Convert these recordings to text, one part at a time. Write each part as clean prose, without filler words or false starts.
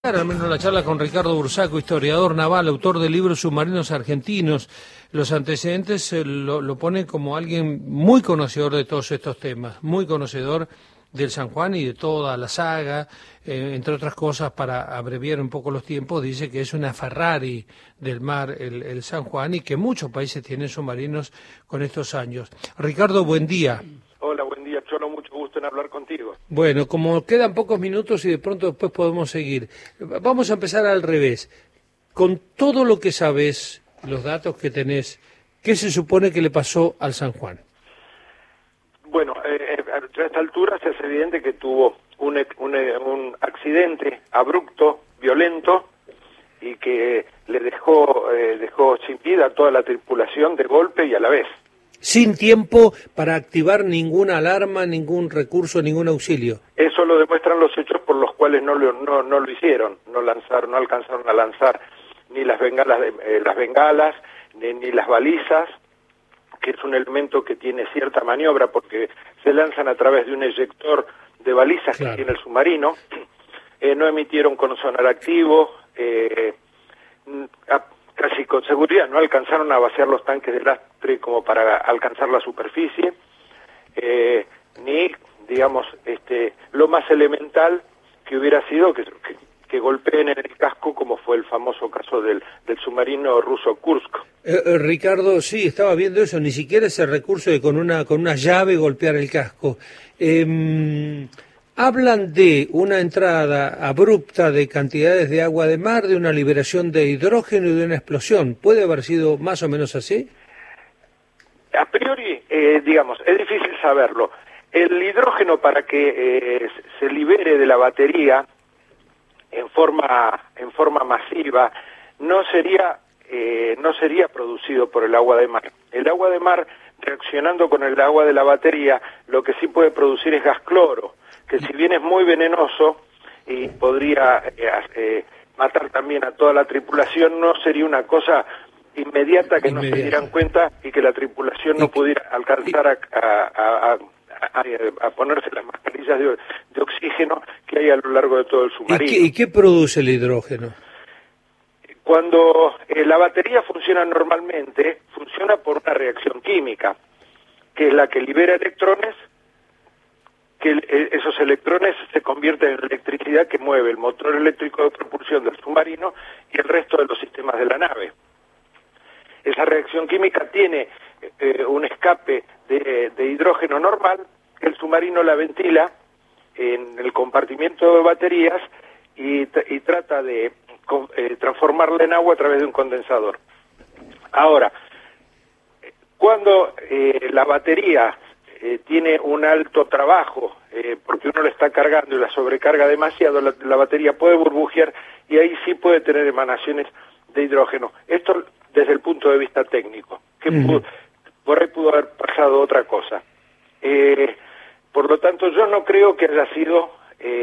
Al menos la charla con Ricardo Bursaco, historiador naval, autor de libros Submarinos Argentinos. Los antecedentes lo pone como alguien muy conocedor de todos estos temas, muy conocedor del San Juan y de toda la saga, entre otras cosas, para abreviar un poco los tiempos, dice que es una Ferrari del mar el San Juan y que muchos países tienen submarinos con estos años. Ricardo, buen día. Hola, buen día, Cholo, mucho gusto en hablar contigo. Bueno, como quedan pocos minutos y de pronto después podemos seguir, vamos a empezar al revés. Con todo lo que sabes, los datos que tenés, ¿qué se supone que le pasó al San Juan? Bueno, a esta altura se hace evidente que tuvo un accidente abrupto, violento, y que le dejó sin vida a toda la tripulación de golpe y a la vez. Sin tiempo para activar ninguna alarma, ningún recurso, ningún auxilio. Eso lo demuestran los hechos por los cuales no lo hicieron, no alcanzaron a lanzar ni las bengalas, ni las balizas, que es un elemento que tiene cierta maniobra porque se lanzan a través de un eyector de balizas que tiene el submarino. No emitieron con sonar activo, casi con seguridad no alcanzaron a vaciar los tanques de lastre como para alcanzar la superficie, ni, digamos, lo más elemental que hubiera sido que golpeen en el casco, como fue el famoso caso del submarino ruso Kursk. Ricardo, sí, estaba viendo eso, ni siquiera ese recurso de con una llave golpear el casco. Hablan de una entrada abrupta de cantidades de agua de mar, de una liberación de hidrógeno y de una explosión. ¿Puede haber sido más o menos así? A priori, digamos, es difícil saberlo. El hidrógeno, para que se libere de la batería en forma masiva, no sería producido por el agua de mar. El agua de mar, reaccionando con el agua de la batería, lo que sí puede producir es gas cloro, que si bien es muy venenoso y podría matar también a toda la tripulación, no sería una cosa inmediata que no se dieran cuenta y que la tripulación no pudiera alcanzar a ponerse las mascarillas de oxígeno que hay a lo largo de todo el submarino. ¿Y qué produce el hidrógeno? Cuando la batería funciona normalmente, funciona por una reacción química, que es la que libera electrones, que esos electrones se convierten en electricidad que mueve el motor eléctrico de propulsión del submarino y el resto de los sistemas de la nave. Esa reacción química tiene un escape de hidrógeno normal, que el submarino la ventila en el compartimiento de baterías y trata de transformarla en agua a través de un condensador. Ahora, cuando la batería tiene un alto trabajo, porque uno la está cargando y la sobrecarga demasiado, la batería puede burbujear y ahí sí puede tener emanaciones de hidrógeno. Esto desde el punto de vista técnico, que por ahí pudo haber pasado otra cosa. Por lo tanto, yo no creo que haya sido,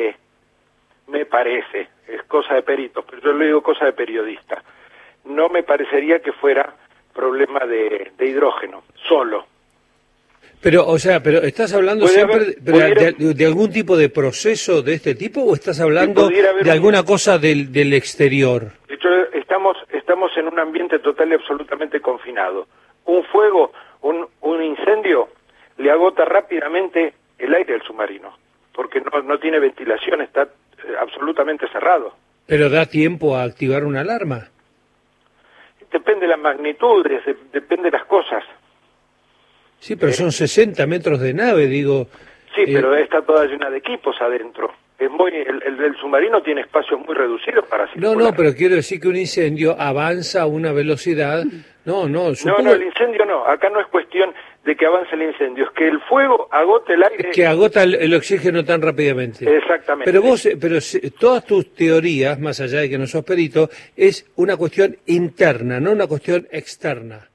me parece, es cosa de peritos, pero yo le digo cosa de periodista, no me parecería que fuera problema de hidrógeno, solo. Pero, o sea, pero ¿estás hablando siempre de algún tipo de proceso de este tipo o estás hablando de alguna cosa del exterior? De hecho, estamos en un ambiente total y absolutamente confinado. Un fuego, un incendio, le agota rápidamente el aire del submarino, porque no tiene ventilación, está absolutamente cerrado. ¿Pero da tiempo a activar una alarma? Depende de las magnitudes, depende de las cosas. Sí, pero son 60 metros de nave, digo. Sí, pero está toda llena de equipos adentro. El submarino tiene espacios muy reducidos para circular. No, pero quiero decir que un incendio avanza a una velocidad. No, el incendio no. Acá no es cuestión de que avance el incendio, es que el fuego agote el aire. Que agota el oxígeno tan rápidamente. Exactamente. Pero todas tus teorías, más allá de que no sos perito, es una cuestión interna, no una cuestión externa.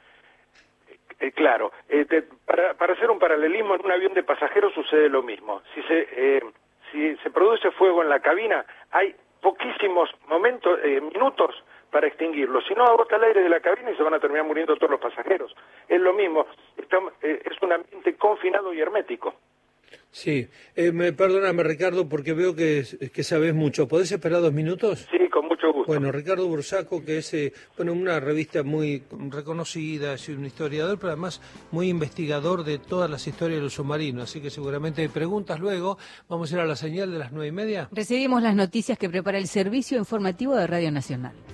Claro, para hacer un paralelismo, en un avión de pasajeros sucede lo mismo. Si se produce fuego en la cabina, hay poquísimos minutos para extinguirlo. Si no, agota el aire de la cabina y se van a terminar muriendo todos los pasajeros. Es lo mismo, es un ambiente confinado y hermético. Sí, perdóname Ricardo, porque veo que sabes mucho. ¿Podés esperar 2 minutos? Sí, con mucho gusto. Bueno, Ricardo Bursaco, que es una revista muy reconocida, es un historiador, pero además muy investigador de todas las historias de los submarinos, así que seguramente hay preguntas luego. Vamos a ir a la señal de las 9:30. Recibimos las noticias que prepara el Servicio Informativo de Radio Nacional.